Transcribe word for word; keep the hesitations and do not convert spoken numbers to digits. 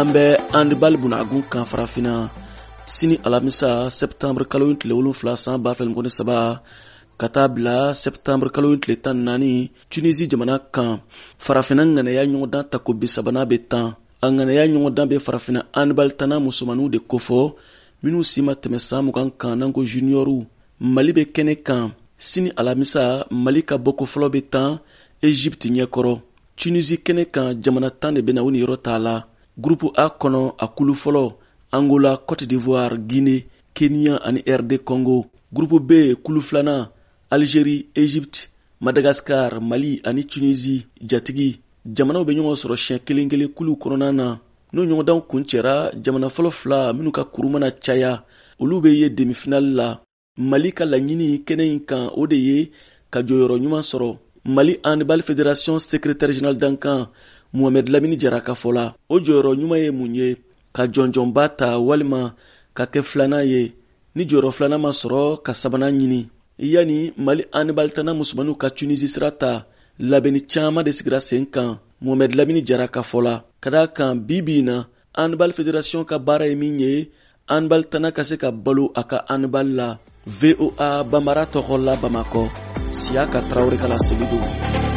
an bɛ handball bunagun kan farafina sini alamisa septembre kalo in tile wolonfila san ba fila ni saba ka taa bila septembre kalo in tile tan naani Tunisie jamana kan farafina ŋanaya ɲɔgɔndan tako bi sabana bɛ tan a ŋanaya ɲɔgɔndan bɛ farafina handball tana musomaniw de kofɔ minnu si ma tɛmɛ san mugan kan nanko junioru. Mali bɛ kɛnɛ kan sini alamisa Mali ka bɔko fɔlɔ bɛ tan Egypte ɲɛkɔrɔ. Tunisie kɛnɛ kan jamana tan de bɛna u ni yɔrɔ t'a la. Groupe A kɔnɔ a kulu fɔlɔ Angola, Côte d'Ivoire, Guinée, Kenya ani R D Congo. Groupe B kulu filanan Algérie, Egypte, Madagascar, Mali ani Tunisie jatigi. Jamanaw bɛ ɲɔgɔn sɔrɔ siɲɛ kelen kelen kulu kɔnɔna na. N'o ɲɔgɔndan kun cɛra jamana fɔlɔ fila minnu ka kuru mana caya olu bɛ ye demi-finale la. Mali ka laɲini kɛnɛ in kan o de ye ka jɔyɔrɔ ɲuman sɔrɔ. Mali Handball Fédération secrétaire général Dankan Mohamed Lamini Jara ka fɔ la. O jɔyɔrɔ ɲuman ye mun ye? Ka jɔnjɔnba ta walima ka kɛ filanan ye. Ni jɔyɔrɔ filanan ma sɔrɔ ka sabanan ɲini. Yani Mali handball tana musobaniw ka Tunisie sira ta labɛnni caman de sigira sen kan. Mohamed Lamini Jara ka fɔ la. Ka d'a kan bi bi in na Handball Fédération ka baara ye min ye handball tana ka se ka balo a ka handball la. V O A Bambara tɔgɔ la Bamakɔ. Siaka Traoré ka laseli don.